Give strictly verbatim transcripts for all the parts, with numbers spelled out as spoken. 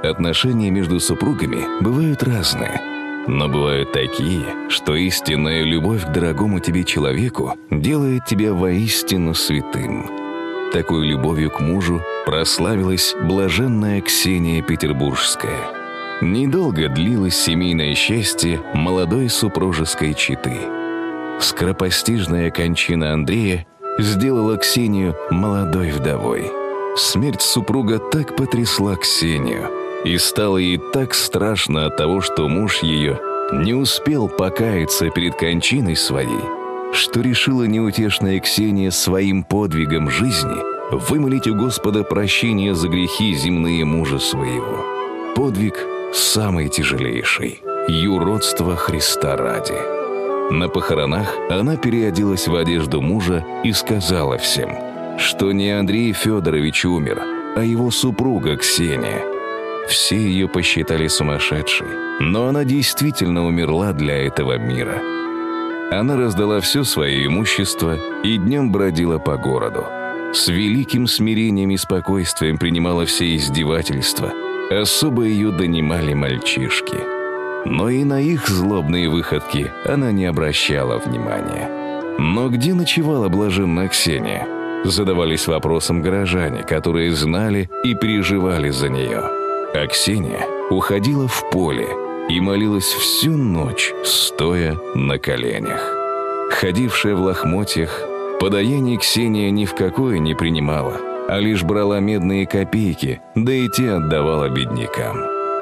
Отношения между супругами бывают разные, но бывают такие, что истинная любовь к дорогому тебе человеку делает тебя воистину святым. Такой любовью к мужу прославилась блаженная Ксения Петербургская. Недолго длилось семейное счастье молодой супружеской четы. Скоропостижная кончина Андрея сделала Ксению молодой вдовой. Смерть супруга так потрясла Ксению, и стало ей так страшно от того, что муж ее не успел покаяться перед кончиной своей, что решила неутешная Ксения своим подвигом жизни вымолить у Господа прощение за грехи земные мужа своего. Подвиг самый тяжелейший – юродство Христа ради. На похоронах она переоделась в одежду мужа и сказала всем, что не Андрей Федорович умер, а его супруга Ксения. Все ее посчитали сумасшедшей, но она действительно умерла для этого мира. Она раздала все свое имущество и днем бродила по городу. С великим смирением и спокойствием принимала все издевательства. Особо ее донимали мальчишки. Но и на их злобные выходки она не обращала внимания. Но где ночевала блаженная Ксения? Задавались вопросом горожане, которые знали и переживали за нее. А Ксения уходила в поле и молилась всю ночь, стоя на коленях. Ходившая в лохмотьях, подаяние Ксения ни в какое не принимала, а лишь брала медные копейки, да и те отдавала беднякам.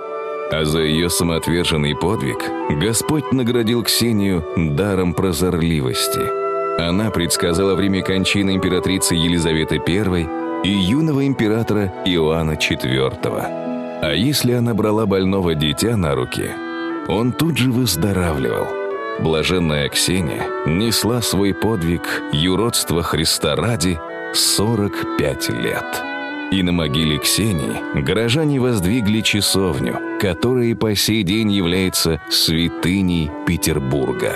А за ее самоотверженный подвиг Господь наградил Ксению даром прозорливости. Она предсказала время кончины императрицы Елизаветы Первой и юного императора Иоанна Четвертого. А если она брала больного дитя на руки, он тут же выздоравливал. Блаженная Ксения несла свой подвиг юродства Христа ради сорок пять лет. И на могиле Ксении горожане воздвигли часовню, которая и по сей день является святыней Петербурга.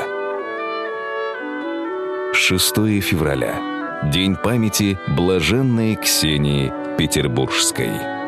шестое февраля. День памяти блаженной Ксении Петербургской.